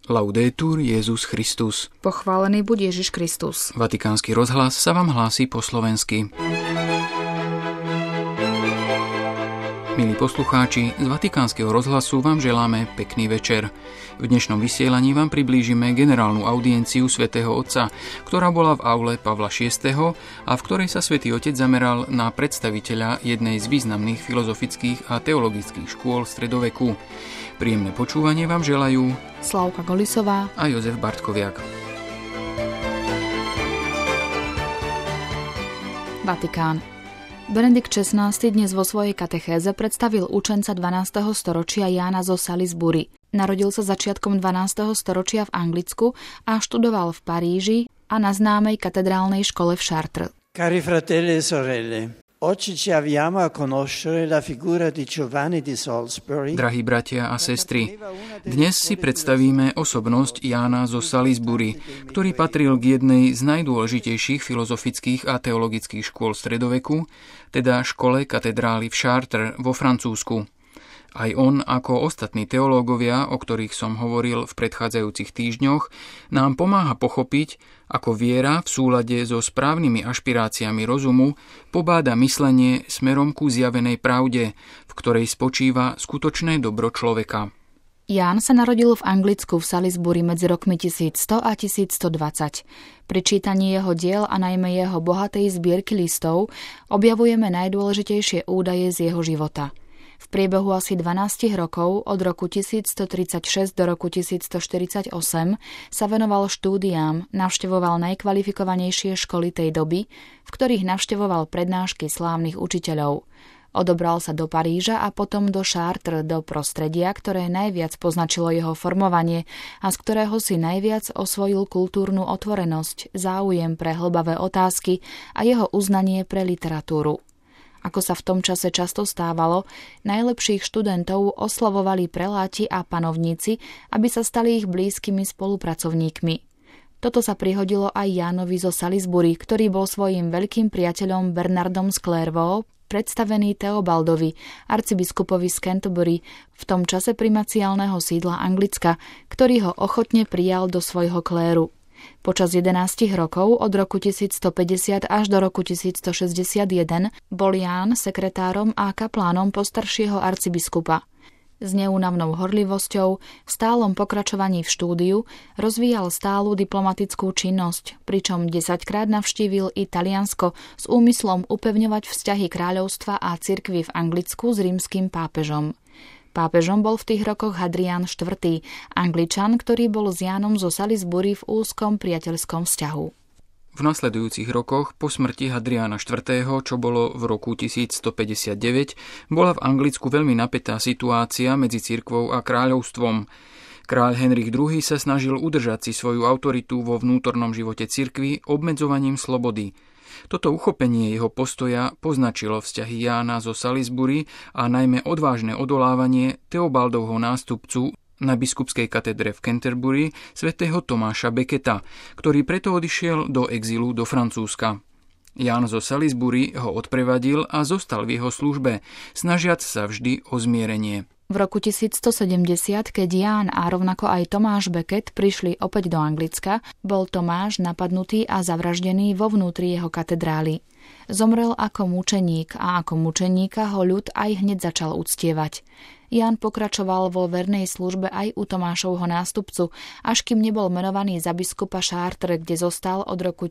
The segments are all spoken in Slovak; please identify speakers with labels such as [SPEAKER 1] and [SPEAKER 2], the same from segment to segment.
[SPEAKER 1] Laudetur Jesus Christus.
[SPEAKER 2] Pochválený buď Ježiš Kristus.
[SPEAKER 1] Vatikánsky rozhlas sa vám hlási po slovensky. Milí poslucháči, z Vatikánskeho rozhlasu vám želáme pekný večer. V dnešnom vysielaní vám priblížime generálnu audienciu svätého Otca, ktorá bola v aule Pavla VI. A v ktorej sa svätý Otec zameral na predstaviteľa jednej z významných filozofických a teologických škôl stredoveku. Príjemné počúvanie vám želajú
[SPEAKER 2] Slavka Golisová
[SPEAKER 1] a Jozef Bartkoviak.
[SPEAKER 2] Vatikán. Benedikt XVI dnes vo svojej katechéze predstavil učenca 12. storočia Jána zo Salisbury. Narodil sa začiatkom 12. storočia v Anglicku a študoval v Paríži a na známej katedrálnej škole v Chartres.
[SPEAKER 3] Cari fratelli e sorelle, oggi ci avviamo a conoscere la figura di Giovanni di Salisbury.
[SPEAKER 1] Drahí bratia a sestry, dnes si predstavíme osobnosť Jána zo Salisbury, ktorý patril k jednej z najdôležitejších filozofických a teologických škôl stredoveku, teda škole katedrály v Chartres vo Francúzsku. Aj on, ako ostatní teológovia, o ktorých som hovoril v predchádzajúcich týždňoch, nám pomáha pochopiť, ako viera v súlade so správnymi ašpiráciami rozumu pobáda myslenie smerom ku zjavenej pravde, v ktorej spočíva skutočné dobro človeka.
[SPEAKER 2] Ján sa narodil v Anglicku v Salisbury medzi rokmi 1100 a 1120. Pri čítaní jeho diel a najmä jeho bohatej zbierky listov objavujeme najdôležitejšie údaje z jeho života. V priebehu asi 12 rokov, od roku 1136 do roku 1148, sa venoval štúdiám, navštevoval najkvalifikovanejšie školy tej doby, v ktorých navštevoval prednášky slávnych učiteľov. Odobral sa do Paríža a potom do Chartres, do prostredia, ktoré najviac poznačilo jeho formovanie a z ktorého si najviac osvojil kultúrnu otvorenosť, záujem pre hlbavé otázky a jeho uznanie pre literatúru. Ako sa v tom čase často stávalo, najlepších študentov oslovovali preláti a panovníci, aby sa stali ich blízkymi spolupracovníkmi. Toto sa prihodilo aj Jánovi zo Salisbury, ktorý bol svojím veľkým priateľom Bernardom z Clairvaux predstavený Theobaldovi, arcibiskupovi z Canterbury, v tom čase primaciálneho sídla Anglicka, ktorý ho ochotne prijal do svojho kléru. Počas 11 rokov, od roku 1150 až do roku 1161, bol Ján sekretárom a kaplánom postaršieho arcibiskupa. S neúnavnou horlivosťou, v stálom pokračovaní v štúdiu, rozvíjal stálu diplomatickú činnosť, pričom 10-krát navštívil i Taliansko s úmyslom upevňovať vzťahy kráľovstva a cirkvi v Anglicku s rímskym pápežom. Pápežom bol v tých rokoch Hadrián IV., Angličan, ktorý bol s Jánom zo Salisbury v úzkom priateľskom vzťahu.
[SPEAKER 1] V nasledujúcich rokoch po smrti Hadriána IV., čo bolo v roku 1159, bola v Anglicku veľmi napätá situácia medzi cirkvou a kráľovstvom. Kráľ Henrich II sa snažil udržať si svoju autoritu vo vnútornom živote cirkvi obmedzovaním slobody. Toto uchopenie jeho postoja poznačilo vzťahy Jána zo Salisbury a najmä odvážne odolávanie Theobaldovho nástupcu na biskupskej katedre v Canterbury svätého Tomáša Becketa, ktorý preto odišiel do exilu do Francúzska. Ján zo Salisbury ho odprevadil a zostal v jeho službe, snažiac sa vždy o zmierenie.
[SPEAKER 2] V roku 1170, keď Ján a rovnako aj Tomáš Becket prišli opäť do Anglicka, bol Tomáš napadnutý a zavraždený vo vnútri jeho katedrály. Zomrel ako mučeník a ako mučeníka ho ľud aj hneď začal uctievať. Ján pokračoval vo vernej službe aj u Tomášovho nástupcu, až kým nebol menovaný za biskupa Chartres, kde zostal od roku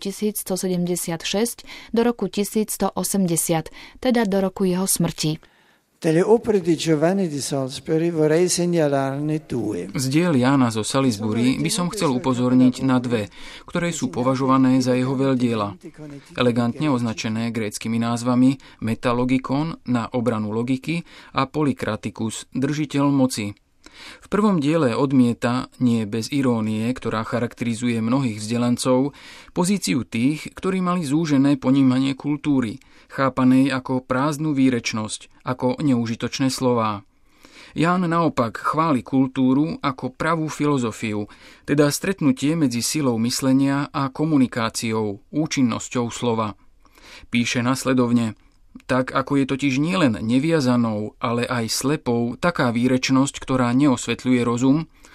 [SPEAKER 2] 1176 do roku 1180, teda do roku jeho smrti.
[SPEAKER 3] Delle opere di Giovanni di Salisbury vorrei segnalarne due.
[SPEAKER 1] Z diel Jána zo Salisbury by som chcel upozorniť na dve, ktoré sú považované za jeho veľdiela. Elegantne označené gréckymi názvami Metalogikon na obranu logiky a Polykraticus, držiteľ moci. V prvom diele odmieta, nie bez irónie, ktorá charakterizuje mnohých vzdelancov, pozíciu tých, ktorí mali zúžené ponímanie kultúry, chápanej ako prázdnu výrečnosť, ako neužitočné slová. Ján naopak chváli kultúru ako pravú filozofiu, teda stretnutie medzi silou myslenia a komunikáciou, účinnosťou slova. Píše nasledovne: tak ako je totiž nielen neviazanou, ale aj slepou taká výrečnosť, ktorá neosvetľuje rozum,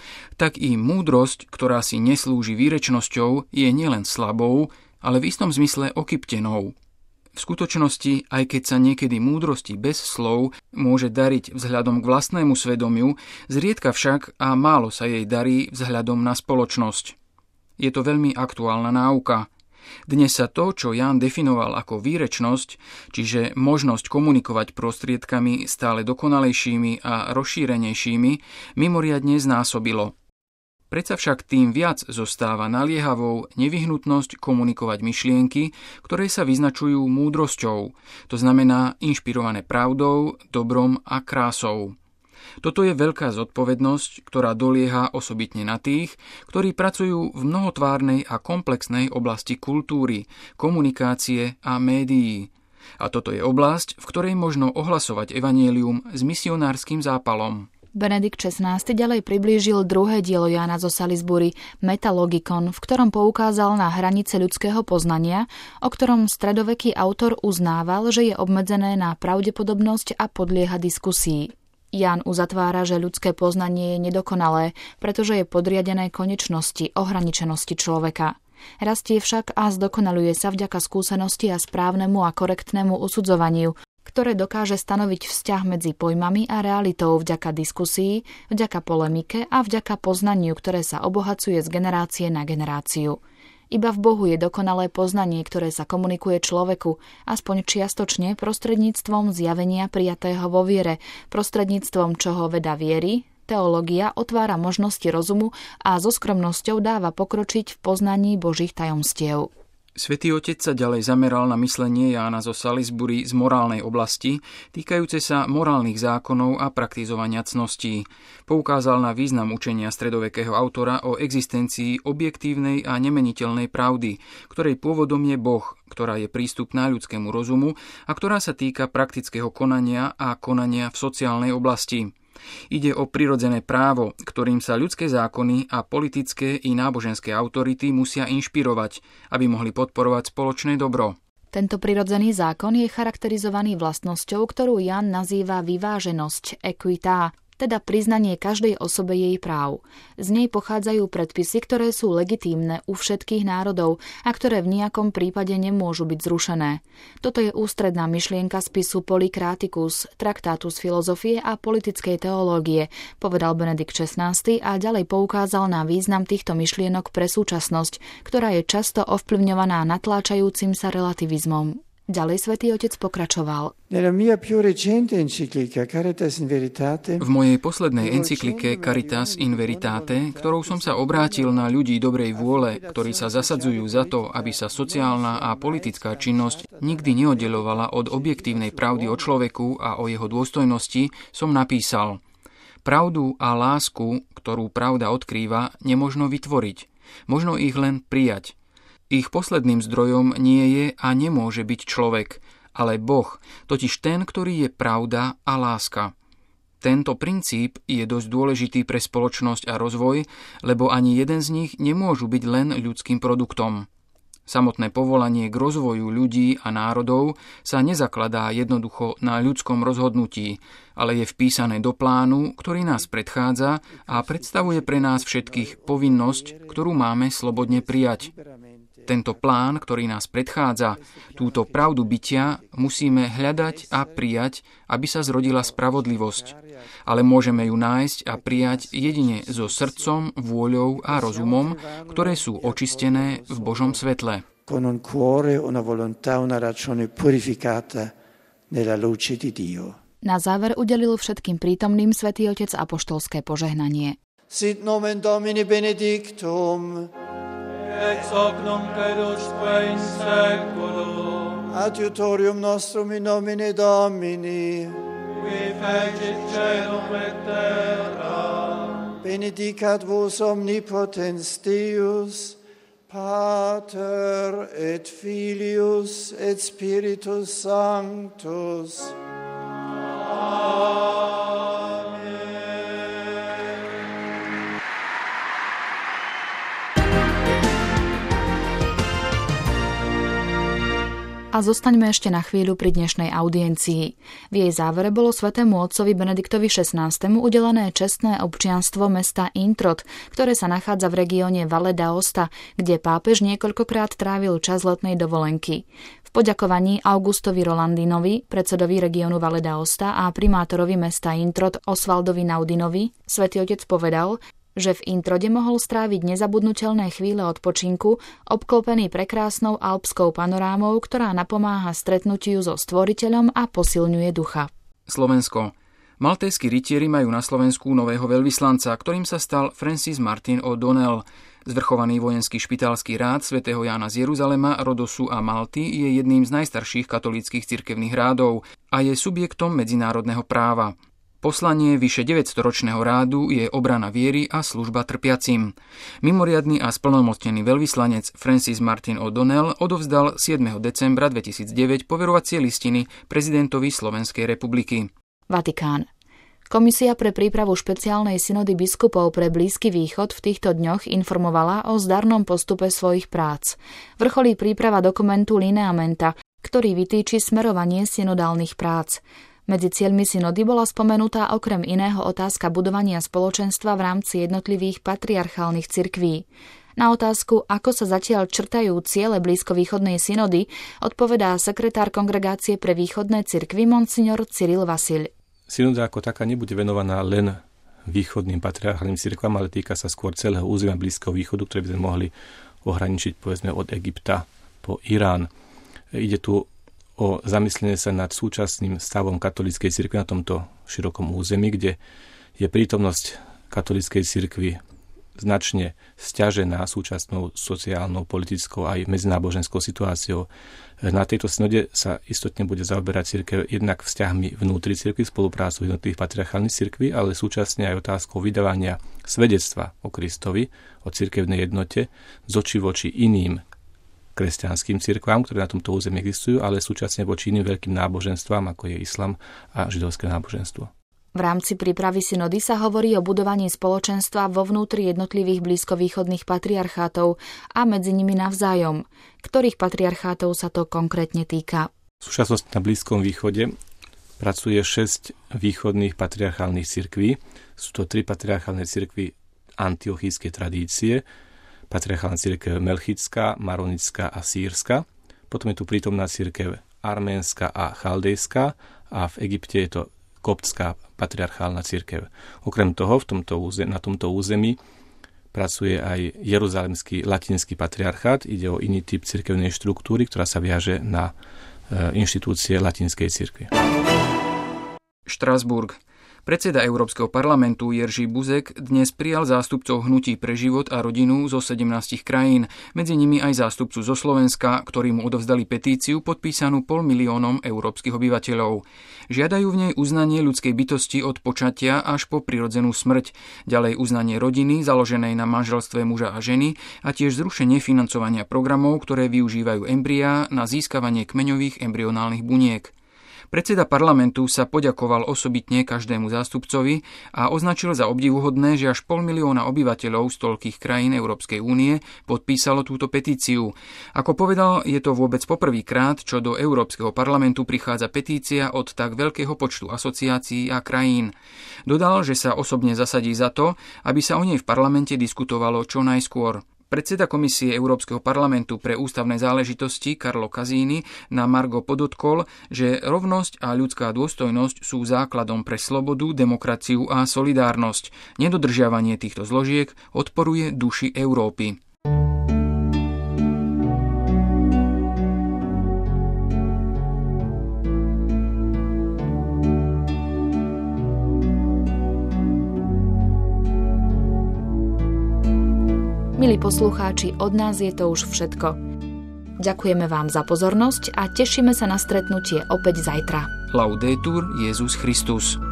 [SPEAKER 1] tak i múdrosť, ktorá si neslúži výrečnosťou, je nielen slabou, ale v istom zmysle okyptenou. V skutočnosti, aj keď sa niekedy múdrosti bez slov môže dariť vzhľadom k vlastnému svedomiu, zriedka však a málo sa jej darí vzhľadom na spoločnosť. Je to veľmi aktuálna náuka. Dnes sa to, čo Ján definoval ako výrečnosť, čiže možnosť komunikovať prostriedkami stále dokonalejšími a rozšírenejšími, mimoriadne znásobilo. Predsa však tým viac zostáva naliehavou nevyhnutnosť komunikovať myšlienky, ktoré sa vyznačujú múdrosťou, to znamená inšpirované pravdou, dobrom a krásou. Toto je veľká zodpovednosť, ktorá dolieha osobitne na tých, ktorí pracujú v mnohotvárnej a komplexnej oblasti kultúry, komunikácie a médií. A toto je oblasť, v ktorej možno ohlasovať evanjelium s misionárskym zápalom.
[SPEAKER 2] Benedikt XVI ďalej priblížil druhé dielo Jána zo Salisbury, Metalogikon, v ktorom poukázal na hranice ľudského poznania, o ktorom stredoveký autor uznával, že je obmedzené na pravdepodobnosť a podlieha diskusii. Ján uzatvára, že ľudské poznanie je nedokonalé, pretože je podriadené konečnosti, ohraničenosti človeka. Rastie však a zdokonaluje sa vďaka skúsenosti a správnemu a korektnému usudzovaniu, ktoré dokáže stanoviť vzťah medzi pojmami a realitou vďaka diskusii, vďaka polemike a vďaka poznaniu, ktoré sa obohacuje z generácie na generáciu. Iba v Bohu je dokonalé poznanie, ktoré sa komunikuje človeku, aspoň čiastočne prostredníctvom zjavenia prijatého vo viere, prostredníctvom čoho veda viery, teológia otvára možnosti rozumu a so skromnosťou dáva pokročiť v poznaní Božích tajomstiev.
[SPEAKER 1] Svätý Otec sa ďalej zameral na myslenie Jána zo Salisbury z morálnej oblasti, týkajúce sa morálnych zákonov a praktizovania cností. Poukázal na význam učenia stredovekého autora o existencii objektívnej a nemeniteľnej pravdy, ktorej pôvodom je Boh, ktorá je prístupná ľudskému rozumu a ktorá sa týka praktického konania a konania v sociálnej oblasti. Ide o prirodzené právo, ktorým sa ľudské zákony a politické i náboženské autority musia inšpirovať, aby mohli podporovať spoločné dobro.
[SPEAKER 2] Tento prirodzený zákon je charakterizovaný vlastnosťou, ktorú Ján nazýva vyváženosť, equita, teda priznanie každej osobe jej práv. Z nej pochádzajú predpisy, ktoré sú legitímne u všetkých národov a ktoré v nejakom prípade nemôžu byť zrušené. Toto je ústredná myšlienka spisu Polykraticus, traktátu z filozofie a politickej teológie, povedal Benedikt XVI a ďalej poukázal na význam týchto myšlienok pre súčasnosť, ktorá je často ovplyvňovaná natláčajúcim sa relativizmom. Ďalej Svätý Otec pokračoval.
[SPEAKER 1] V mojej poslednej encyklike Caritas in Veritate, ktorou som sa obrátil na ľudí dobrej vôle, ktorí sa zasadzujú za to, aby sa sociálna a politická činnosť nikdy neoddeľovala od objektívnej pravdy o človeku a o jeho dôstojnosti, som napísal: pravdu a lásku, ktorú pravda odkrýva, nemožno vytvoriť. Možno ich len prijať. Ich posledným zdrojom nie je a nemôže byť človek, ale Boh, totiž ten, ktorý je pravda a láska. Tento princíp je dosť dôležitý pre spoločnosť a rozvoj, lebo ani jeden z nich nemôžu byť len ľudským produktom. Samotné povolanie k rozvoju ľudí a národov sa nezakladá jednoducho na ľudskom rozhodnutí, ale je vpísané do plánu, ktorý nás predchádza a predstavuje pre nás všetkých povinnosť, ktorú máme slobodne prijať. Tento plán, ktorý nás predchádza, túto pravdu bytia musíme hľadať a prijať, aby sa zrodila spravodlivosť. Ale môžeme ju nájsť a prijať jedine so srdcom, vôľou a rozumom, ktoré sú očistené v Božom svetle.
[SPEAKER 2] Na záver udelil všetkým prítomným Svätý Otec apoštolské požehnanie.
[SPEAKER 3] Sit nomen Domini benedictum,
[SPEAKER 4] ex hoc nunc et usque in saeculum.
[SPEAKER 3] Adiutorium nostrum in nomine Domini,
[SPEAKER 4] Qui fecit caelum et terra.
[SPEAKER 3] benedicat vos omnipotens Deus, Pater et Filius et Spiritus Sanctus.
[SPEAKER 2] A zostaňme ešte na chvíľu pri dnešnej audiencii. V jej závere bolo svätému otcovi Benediktovi XVI. Udelené čestné občianstvo mesta Introd, ktoré sa nachádza v regióne Valle d'Aosta, kde pápež niekoľkokrát trávil čas letnej dovolenky. V poďakovaní Augustovi Rolandinovi, predsedovi regiónu Valle d'Aosta a primátorovi mesta Introd Osvaldovi Naudinovi, svätý otec povedal, že v Introde mohol stráviť nezabudnutelné chvíle odpočinku, obklopený prekrásnou alpskou panorámou, ktorá napomáha stretnutiu so stvoriteľom a posilňuje ducha.
[SPEAKER 1] Slovensko. Maltéski rytieri majú na Slovensku nového veľvyslanca, ktorým sa stal Francis Martin O'Donnell. Zvrchovaný vojenský špitálsky rád svätého Jána z Jeruzalema, Rodosu a Malty je jedným z najstarších katolíckych cirkevných rádov a je subjektom medzinárodného práva. Poslanie vyše 900-ročného rádu je obrana viery a služba trpiacim. Mimoriadny a splnomocnený veľvyslanec Francis Martin O'Donnell odovzdal 7. decembra 2009 poverovacie listiny prezidentovi Slovenskej republiky.
[SPEAKER 2] Vatikán. Komisia pre prípravu špeciálnej synody biskupov pre Blízky východ v týchto dňoch informovala o zdarnom postupe svojich prác. Vrcholí príprava dokumentu Lineamenta, ktorý vytýči smerovanie synodálnych prác. Medzi cieľmi synody bola spomenutá okrem iného otázka budovania spoločenstva v rámci jednotlivých patriarchálnych cirkví. Na otázku, ako sa zatiaľ črtajú ciele blízkovýchodnej synody, odpovedá sekretár Kongregácie pre východné cirkvi monsignor Cyril Vasil.
[SPEAKER 5] Synoda ako taká nebude venovaná len východným patriarchálnym cirkvám, ale týka sa skôr celého územia Blízkeho východu, ktoré by sme mohli ohraničiť povedzme od Egypta po Irán. Ide tu o zamyslenie sa nad súčasným stavom katolíckej cirkvi na tomto širokom území, kde je prítomnosť katolíckej cirkvi značne sťažená súčasnou sociálnou, politickou aj medzináboženskou situáciou. Na tejto synode sa istotne bude zaoberať cirkev jednak vzťahmi vnútri cirkvi, spoluprácu jednotlivých patriarchálnych cirkví, ale súčasne aj otázkou vydávania svedectva o Kristovi, o cirkevnej jednote z očí voči iným kresťanským cirkvám, ktoré na tomto území existujú, ale súčasne voči iným veľkým náboženstvám, ako je islam a židovské náboženstvo.
[SPEAKER 2] V rámci prípravy synody sa hovorí o budovaní spoločenstva vo vnútri jednotlivých blízkovýchodných patriarchátov a medzi nimi navzájom. Ktorých patriarchátov sa to konkrétne týka?
[SPEAKER 5] V súčasnosti na Blízkom východe pracuje 6 východných patriarchálnych cirkví. Sú to 3 patriarchálne cirkvy antiochijskej tradície, patriarchálna cirkev melchická, maronická a sýrska. Potom je tu prítomná cirkev arménska a chaldejská a v Egypte je to koptská patriarchálna cirkev. Okrem toho na tomto území pracuje aj Jeruzalemský latinský patriarchát. Ide o iný typ cirkevnej štruktúry, ktorá sa viaže na inštitúcie latinskej cirkvi.
[SPEAKER 1] Štrasburg. Predseda Európskeho parlamentu Jerzy Buzek dnes prijal zástupcov Hnutí pre život a rodinu zo 17 krajín, medzi nimi aj zástupcu zo Slovenska, ktorí mu odovzdali petíciu podpísanú 500 000 európskych obyvateľov. Žiadajú v nej uznanie ľudskej bytosti od počatia až po prirodzenú smrť, ďalej uznanie rodiny založenej na manželstve muža a ženy a tiež zrušenie financovania programov, ktoré využívajú embryá na získavanie kmeňových embryonálnych buniek. Predseda parlamentu sa poďakoval osobitne každému zástupcovi a označil za obdivuhodné, že až 500 000 obyvateľov z toľkých krajín Európskej únie podpísalo túto petíciu. Ako povedal, je to vôbec poprvýkrát, čo do Európskeho parlamentu prichádza petícia od tak veľkého počtu asociácií a krajín. Dodal, že sa osobne zasadí za to, aby sa o nej v parlamente diskutovalo čo najskôr. Predseda Komisie Európskeho parlamentu pre ústavné záležitosti Carlo Casini na margo podotkol, že rovnosť a ľudská dôstojnosť sú základom pre slobodu, demokraciu a solidárnosť. Nedodržiavanie týchto zložiek odporuje duši Európy.
[SPEAKER 2] Milí poslucháči, od nás je to už všetko. Ďakujeme vám za pozornosť a tešíme sa na stretnutie opäť zajtra.
[SPEAKER 1] Laudetur Jesus Christus.